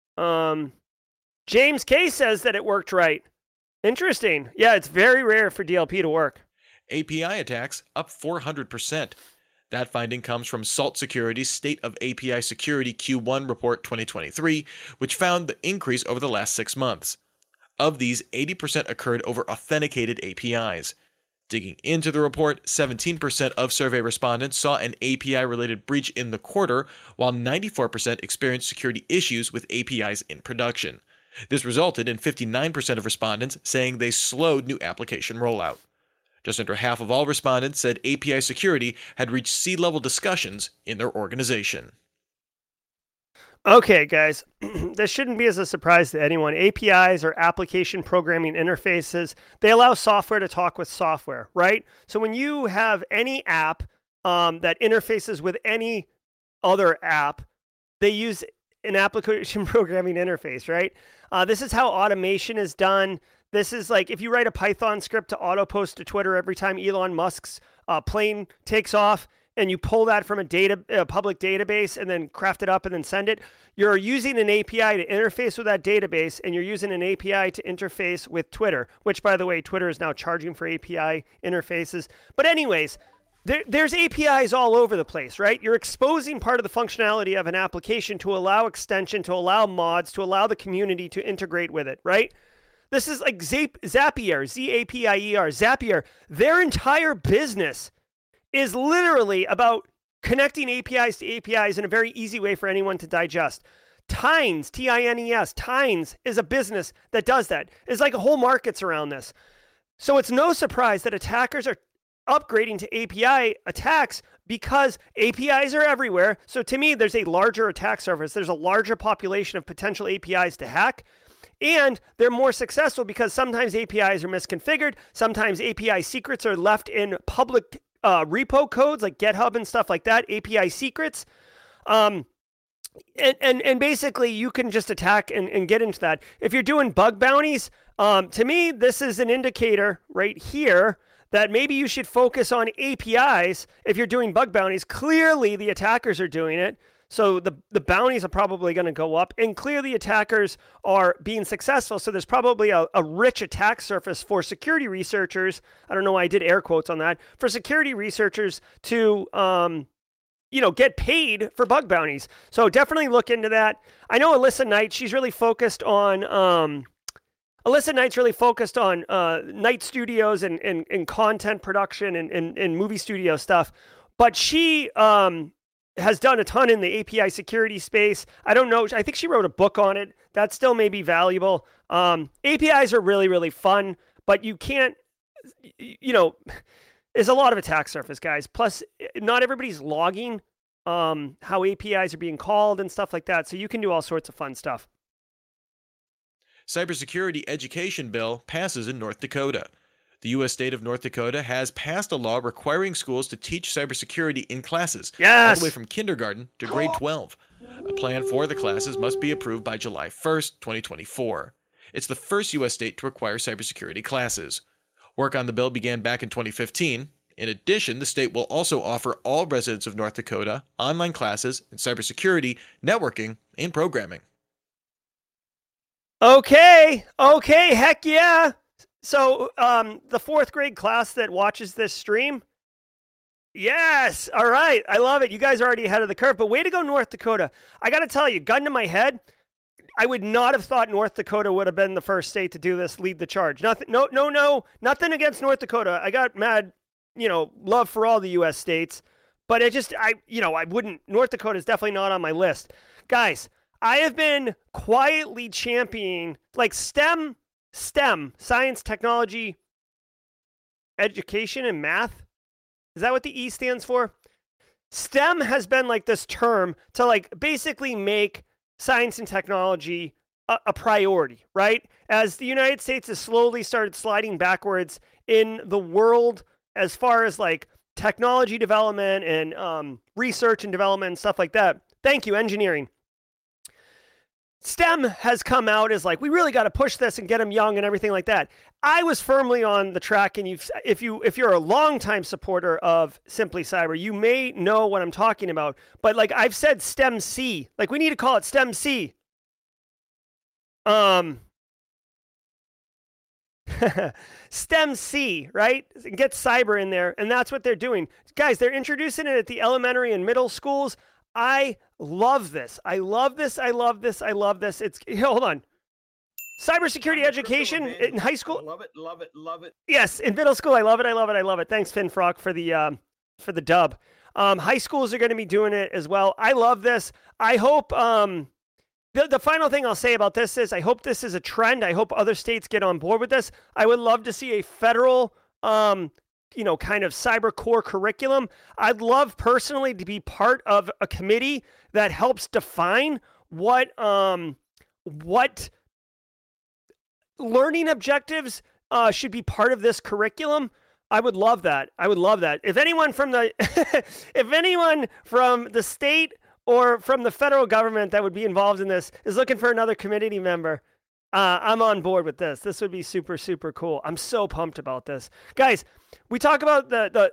S1: James K says that it worked right. Interesting. Yeah, it's very rare for DLP to work.
S3: API attacks up 400%. That finding comes from Salt Security's State of API Security Q1 Report 2023, which found the increase over the last 6 months. Of these, 80% occurred over authenticated APIs. Digging into the report, 17% of survey respondents saw an API-related breach in the quarter, while 94% experienced security issues with APIs in production. This resulted in 59% of respondents saying they slowed new application rollout. Just under half of all respondents said API security had reached C-level discussions in their organization.
S1: Okay, guys, this shouldn't be as a surprise to anyone. APIs or application programming interfaces, they allow software to talk with software, right? So when you have any app that interfaces with any other app, they use an application programming interface, right? This is how automation is done. This is like if you write a Python script to auto post to Twitter every time Elon Musk's plane takes off, and you pull that from a public database and then craft it up and then send it, you're using an API to interface with that database, and you're using an API to interface with Twitter, which, by the way, Twitter is now charging for API interfaces. But anyways, there's APIs all over the place, right? You're exposing part of the functionality of an application to allow extension, to allow mods, to allow the community to integrate with it, right? This is like Zapier, Z-A-P-I-E-R, Zapier. Their entire business is literally about connecting APIs to APIs in a very easy way for anyone to digest. Tines, T-I-N-E-S, Tines is a business that does that. It's like a whole market's around this. So it's no surprise that attackers are upgrading to API attacks because APIs are everywhere. So to me, there's a larger attack surface. There's a larger population of potential APIs to hack. And they're more successful because sometimes APIs are misconfigured. Sometimes API secrets are left in public repo codes like GitHub and stuff like that, API secrets. And basically you can just attack and get into that. If you're doing bug bounties, to me, this is an indicator right here that maybe you should focus on APIs if you're doing bug bounties. Clearly the attackers are doing it. So the bounties are probably going to go up, and clearly attackers are being successful. So there's probably a rich attack surface for security researchers. I don't know why I did air quotes on that, for security researchers to, get paid for bug bounties. So definitely look into that. I know Alyssa Knight, she's really focused on, Night Studios and content production and movie studio stuff, but she, has done a ton in the API security space. I don't know. I think she wrote a book on it. That still may be valuable. APIs are really, really fun, but you can't, there's a lot of attack surface, guys. Plus, not everybody's logging how APIs are being called and stuff like that. So you can do all sorts of fun stuff.
S3: Cybersecurity education bill passes in North Dakota. The U.S. state of North Dakota has passed a law requiring schools to teach cybersecurity in classes, all the way from kindergarten to grade 12. A plan for the classes must be approved by July 1st, 2024. It's the first U.S. state to require cybersecurity classes. Work on the bill began back in 2015. In addition, the state will also offer all residents of North Dakota online classes in cybersecurity, networking, and programming.
S1: Okay, heck yeah. So, the 4th grade class that watches this stream, yes, all right, I love it. You guys are already ahead of the curve, but way to go, North Dakota. I got to tell you, gun to my head, I would not have thought North Dakota would have been the first state to do this, lead the charge. Nothing against North Dakota. I got mad, love for all the U.S. states, but North Dakota is definitely not on my list. Guys, I have been quietly championing, like STEM, science, technology, education, and math. Is that what the E stands for? STEM has been like this term to like basically make science and technology a priority, right? As the United States has slowly started sliding backwards in the world as far as like technology development and research and development and stuff like that. Thank you, engineering. STEM has come out as like, we really got to push this and get them young and everything like that. I was firmly on the track, and if you're a longtime supporter of Simply Cyber, you may know what I'm talking about. But like I've said, STEM C, like we need to call it STEM C. STEM C, right? Get cyber in there, and that's what they're doing. Guys, they're introducing it at the elementary and middle schools. I love this. I love this. I love this. I love this. Hold on. Cybersecurity education in high school.
S6: Love it, love it, love it.
S1: Yes, in middle school, I love it. I love it. I love it. Thanks, Finn Frock, for the dub. High schools are going to be doing it as well. I love this. I hope the final thing I'll say about this is I hope this is a trend. I hope other states get on board with this. I would love to see a federal kind of cyber core curriculum. I'd love personally to be part of a committee that helps define what learning objectives should be part of this curriculum. I would love that. I would love that. If anyone from the state or from the federal government that would be involved in this is looking for another committee member, I'm on board with this. This would be super, super cool. I'm so pumped about this. Guys, we talk about the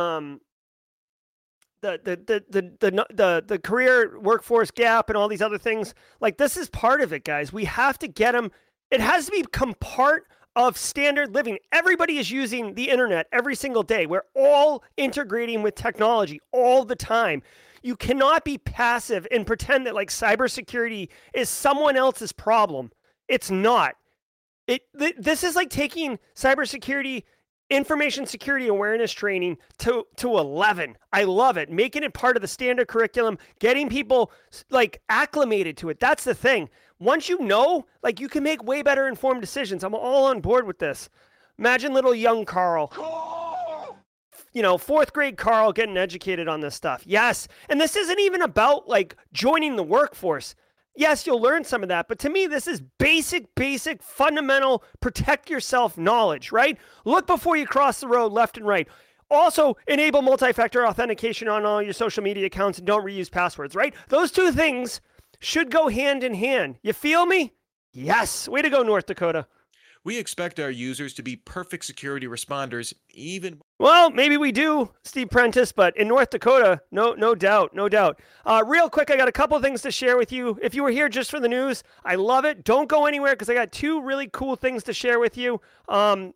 S1: career workforce gap and all these other things. Like, this is part of it, guys. We have to get them. It has to become part of standard living. Everybody is using the internet every single day. We're all integrating with technology all the time. You cannot be passive and pretend that like cybersecurity is someone else's problem. It's not. This is like taking cybersecurity, information security awareness training to 11. I love it. Making it part of the standard curriculum, getting people like acclimated to it. That's the thing. Once you know, like, you can make way better informed decisions. I'm all on board with this. Imagine little young Carl. Fourth grade Carl getting educated on this stuff. Yes. And this isn't even about like joining the workforce. Yes, you'll learn some of that. But to me, this is basic, fundamental, protect yourself knowledge, right? Look before you cross the road left and right. Also, enable multi-factor authentication on all your social media accounts and don't reuse passwords, right? Those two things should go hand in hand. You feel me? Yes. Way to go, North Dakota.
S3: We expect our users to be perfect security responders, even...
S1: Well, maybe we do, Steve Prentice, but in North Dakota, no doubt. Real quick, I got a couple things to share with you. If you were here just for the news, I love it. Don't go anywhere because I got two really cool things to share with you. I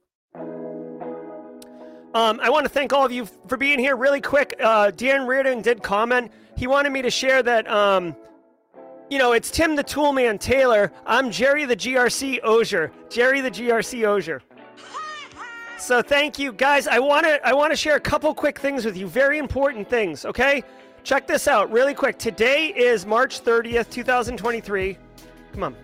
S1: want to thank all of you for being here. Really quick, Dan Reardon did comment. He wanted me to share that... it's Tim the Toolman Taylor. I'm Jerry the GRC Ozier. So thank you, guys. I want to share a couple quick things with you. Very important things, okay? Check this out really quick. Today is March 30th, 2023. Come on.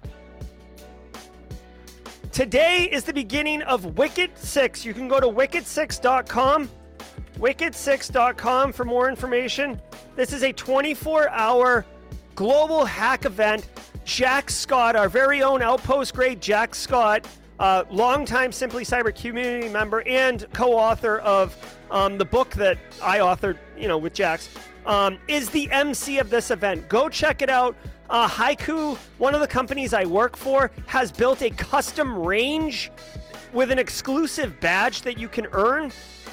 S1: Today is the beginning of Wicket 6. You can go to wicket6.com. Wicket6.com for more information. This is a 24-hour global hack event. Jack Scott, our very own Outpost grade Jack Scott, longtime Simply Cyber community member and co-author of the book that I authored, with Jax, is the MC of this event. Go check it out. Haiku, one of the companies I work for, has built a custom range with an exclusive badge that you can earn.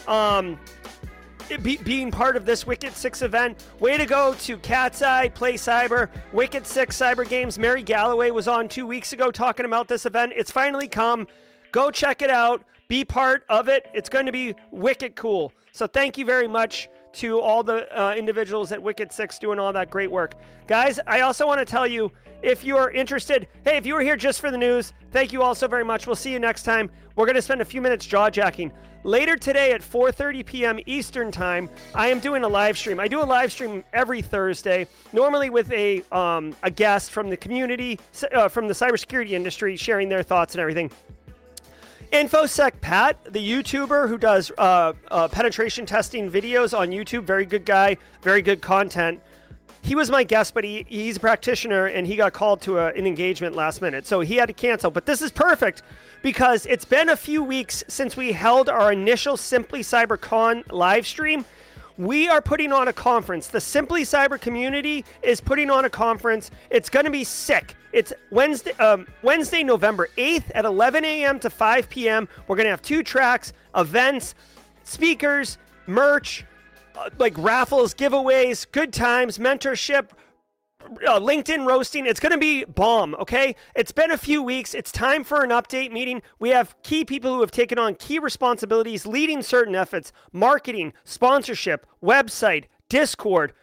S1: Being part of this Wicket 6 event. Way to go to Cat's Eye, Play Cyber, Wicket 6 Cyber Games. Mary Galloway was on 2 weeks ago talking about this event. It's finally come. Go check it out. Be part of it. It's going to be wicked cool. So thank you very much to all the individuals at Wicket 6 doing all that great work. Guys, I also want to tell you, if you are interested, hey, if you were here just for the news, thank you all so very much. We'll see you next time. We're going to spend a few minutes jaw-jacking. Later today at 4:30 p.m. Eastern Time, I am doing a live stream. I do a live stream every Thursday, normally with a guest from the community, from the cybersecurity industry, sharing their thoughts and everything. InfoSec Pat, the YouTuber who does penetration testing videos on YouTube, very good guy, very good content. He was my guest, but he's a practitioner, and he got called to an engagement last minute, so he had to cancel. But this is perfect, because it's been a few weeks since we held our initial Simply CyberCon live stream. We are putting on a conference. The Simply Cyber community is putting on a conference. It's going to be sick. It's Wednesday, November 8th at 11 a.m. to 5 p.m. We're going to have 2 tracks, events, speakers, merch, like raffles, giveaways, good times, mentorship, LinkedIn roasting. It's going to be bomb, okay? It's been a few weeks. It's time for an update meeting. We have key people who have taken on key responsibilities, leading certain efforts, marketing, sponsorship, website, Discord,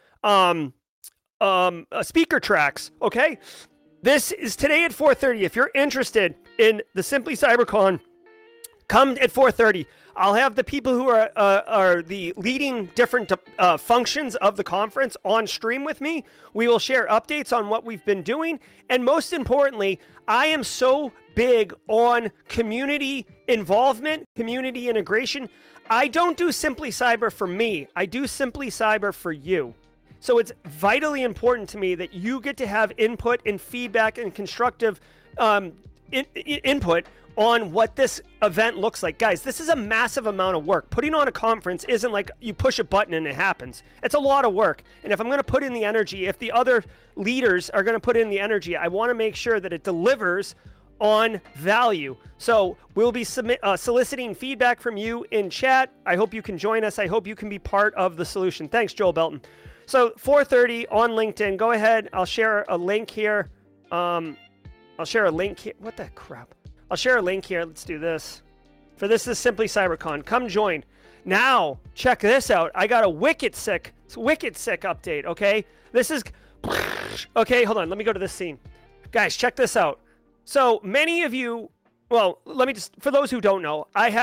S1: speaker tracks, okay? This is today at 4:30. If you're interested in the Simply CyberCon, come at 4:30. I'll have the people who are the leading different functions of the conference on stream with me. We will share updates on what we've been doing. And most importantly, I am so big on community involvement, community integration. I don't do Simply Cyber for me. I do Simply Cyber for you. So it's vitally important to me that you get to have input and feedback and constructive input on what this event looks like. Guys, this is a massive amount of work. Putting on a conference isn't like you push a button and it happens. It's a lot of work. And if I'm going to put in the energy, if the other leaders are going to put in the energy, I want to make sure that it delivers on value. So we'll be soliciting feedback from you in chat. I hope you can join us. I hope you can be part of the solution. Thanks, Joel Belton. So 4:30 on LinkedIn. Go ahead. I'll share a link here. I'll share a link here. What the crap? I'll share a link here. Let's do this. For this is Simply CyberCon. Come join. Now, check this out. I got a wicked sick update, okay? This is... Okay, hold on. Let me go to this scene. Guys, check this out. So, many of you... Well, let me just... For those who don't know,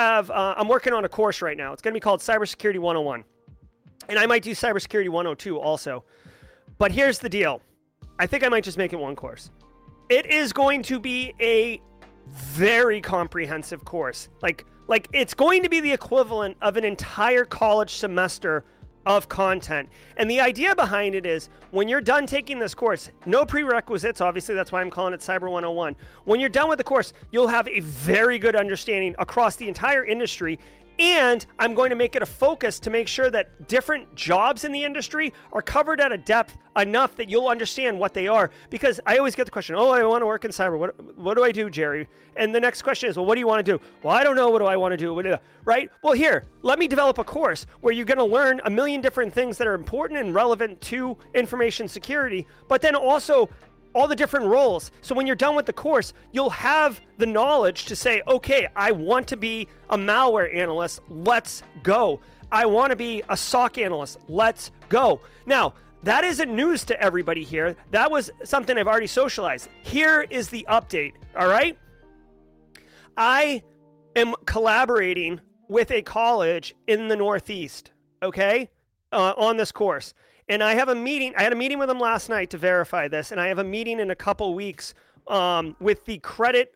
S1: I'm working on a course right now. It's going to be called Cybersecurity 101. And I might do Cybersecurity 102 also. But here's the deal. I think I might just make it one course. It is going to be a very comprehensive course. Like it's going to be the equivalent of an entire college semester of content. And the idea behind it is when you're done taking this course, no prerequisites, obviously that's why I'm calling it Cyber 101. When you're done with the course, you'll have a very good understanding across the entire industry. And I'm going to make it a focus to make sure that different jobs in the industry are covered at a depth enough that you'll understand what they are. Because I always get the question, oh, I want to work in cyber. What do I do, Jerry? And the next question is, well, what do you want to do? Well, I don't know. What do I want to do? Right? Well, here, let me develop a course where you're going to learn a million different things that are important and relevant to information security, but then also all the different roles. So when you're done with the course, you'll have the knowledge to say, okay, I want to be a malware analyst. Let's go. I want to be a SOC analyst. Let's go. Now, that isn't news to everybody here. That was something I've already socialized. Here is the update. All right. I am collaborating with a college in the Northeast. Okay. On this course. And I have a meeting. I had a meeting with them last night to verify this, and I have a meeting in a couple weeks with the credit,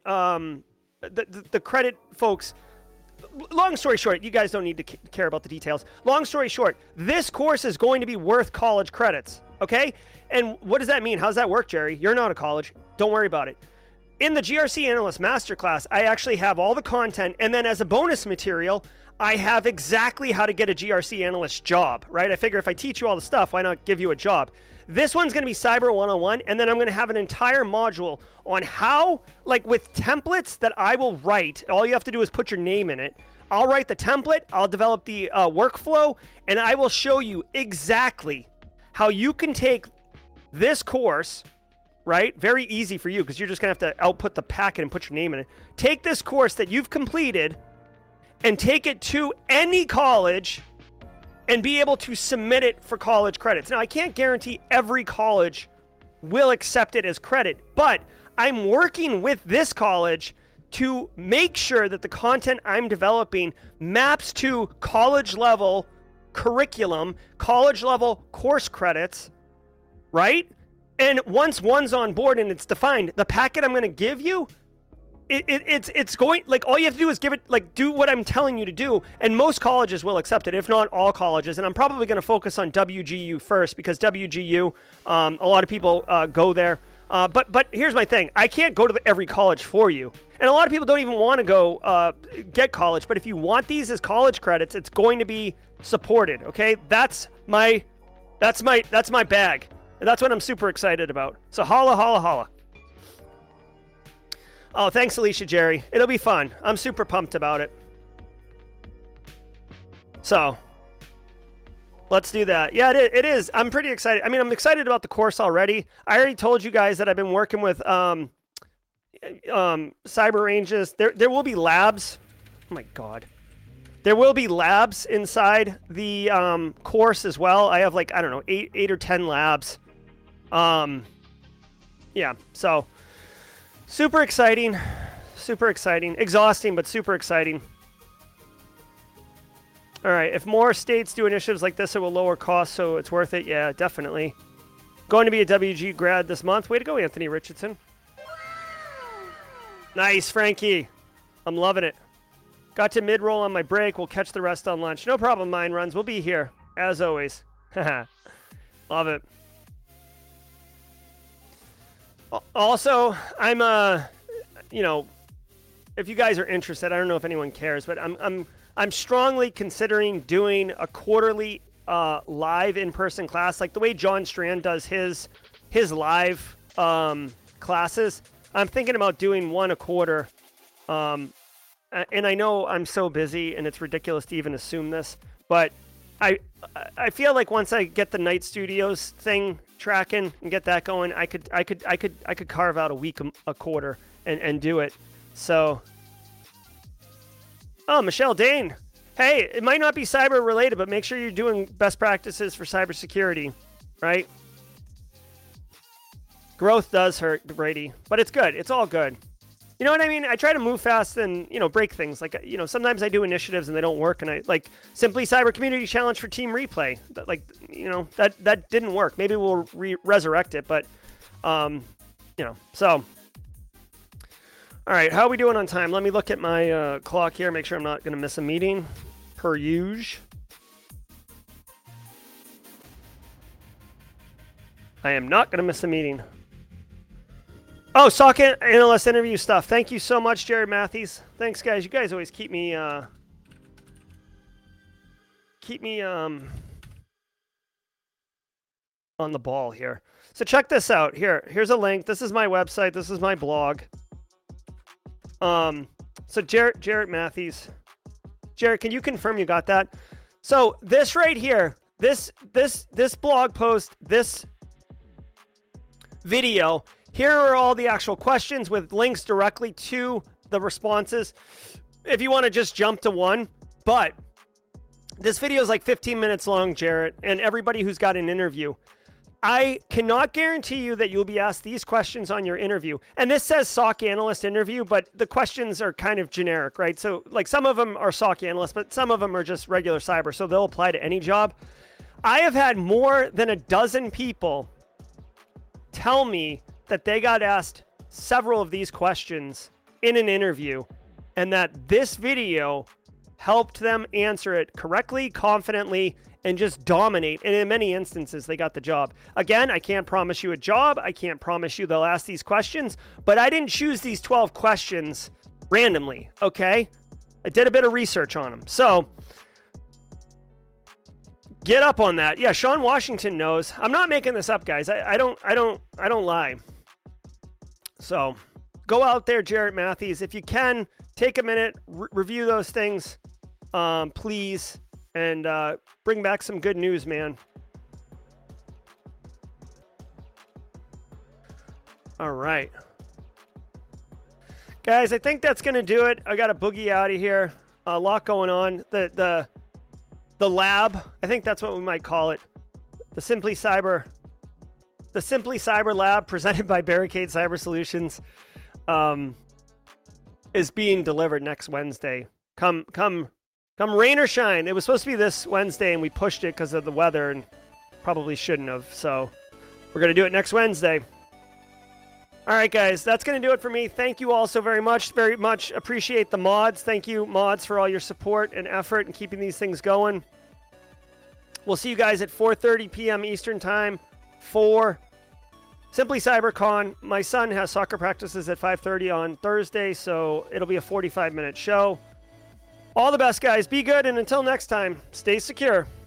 S1: the credit folks. Long story short, you guys don't need to care about the details. Long story short, this course is going to be worth college credits. Okay, and what does that mean? How does that work, Jerry? You're not a college. Don't worry about it. In the GRC Analyst Masterclass, I actually have all the content, and then as a bonus material, I have exactly how to get a GRC analyst job, right? I figure if I teach you all the stuff, why not give you a job? This one's going to be Cyber 101, and then I'm going to have an entire module on how, like with templates that I will write. All you have to do is put your name in it. I'll write the template, I'll develop the workflow, and I will show you exactly how you can take this course, right? Very easy for you because you're just going to have to output the packet and put your name in it. Take this course that you've completed and take it to any college and be able to submit it for college credits. Now, I can't guarantee every college will accept it as credit, but I'm working with this college to make sure that the content I'm developing maps to college-level curriculum, college-level course credits, right? And once one's on board and it's defined, the packet I'm going to give you, it's going, like, all you have to do is give it, like, do what I'm telling you to do, and most colleges will accept it, if not all colleges. And I'm probably going to focus on WGU first, because WGU, a lot of people go there. But here's my thing. I can't go to every college for you. And a lot of people don't even want to go get college. But if you want these as college credits, it's going to be supported, okay? That's my bag. And that's what I'm super excited about. So holla, holla, holla. Oh, thanks, Alicia Jerry. It'll be fun. I'm super pumped about it. So, Let's do that. Yeah, it is. I'm pretty excited. I mean, I'm excited about the course already. I already told you guys that I've been working with Cyber Ranges. There will be labs. Oh my God. There will be labs inside the course as well. I have like, I don't know, eight or 10 labs. Yeah, so super exciting. Super exciting. Exhausting, but super exciting. All right, if more states do initiatives like this, it will lower costs, so it's worth it. Yeah, definitely. Going to be a WG grad this month. Way to go, Anthony Richardson. Nice, Frankie. I'm loving it. Got to mid-roll on my break. We'll catch the rest on lunch. No problem, Mind Runs. We'll be here, as always. Love it. Also, I'm, you know, if you guys are interested, I don't know if anyone cares, but I'm strongly considering doing a quarterly live in-person class, like the way John Strand does his live classes. I'm thinking about doing one a quarter. And I know I'm so busy and it's ridiculous to even assume this, but I feel like once I get the Night Studios thing tracking and get that going, I could carve out a week a quarter and do it. So, oh, Michelle Dane. Hey, it might not be cyber related, but make sure you're doing best practices for cybersecurity, right? Growth does hurt, Brady, but it's good. It's all good. You know what I mean? I try to move fast and, you know, break things. Like, you know, sometimes I do initiatives and they don't work. And I, like, Simply Cyber Community Challenge for Team Replay. Like, you know, that didn't work. Maybe we'll resurrect it, but, you know, so. All right, how are we doing on time? Let me look at my clock here, make sure I'm not going to miss a meeting, per usual. I am not going to miss a meeting. Oh, SOC analyst interview stuff. Thank you so much, Jared Matthews. Thanks, guys. You guys always keep me on the ball here. So check this out. Here's a link. This is my website. This is my blog. So Jared Matthews. Jared, can you confirm you got that? So this right here, this blog post, this video, here are all the actual questions with links directly to the responses. If you want to just jump to one, but this video is like 15 minutes long, Jarrett, and everybody who's got an interview, I cannot guarantee you that you'll be asked these questions on your interview. And this says SOC analyst interview, but the questions are kind of generic, right? So like some of them are SOC analyst, but some of them are just regular cyber. So they'll apply to any job. I have had more than a dozen people tell me that they got asked several of these questions in an interview and that this video helped them answer it correctly, confidently, and just dominate. And in many instances, they got the job. Again, I can't promise you a job. I can't promise you they'll ask these questions, but I didn't choose these 12 questions randomly, okay? I did a bit of research on them. So get up on that. Yeah, Sean Washington knows. I'm not making this up, guys. I don't lie. So go out there, Jarrett Matthews. If you can, take a minute, review those things, please, and bring back some good news, man. All right. Guys, I think that's going to do it. I got to boogie out of here. A lot going on. The lab, I think that's what we might call it. The Simply Cyber Lab, presented by Barricade Cyber Solutions, is being delivered next Wednesday. Come rain or shine. It was supposed to be this Wednesday, and we pushed it because of the weather, and probably shouldn't have. So we're going to do it next Wednesday. All right, guys, that's going to do it for me. Thank you all so very much. Very much appreciate the mods. Thank you, mods, for all your support and effort in keeping these things going. We'll see you guys at 4:30 p.m. Eastern Time for Simply CyberCon. My son has soccer practices at 5:30 on Thursday, so it'll be a 45-minute show. All the best, guys. Be good, and until next time, stay secure.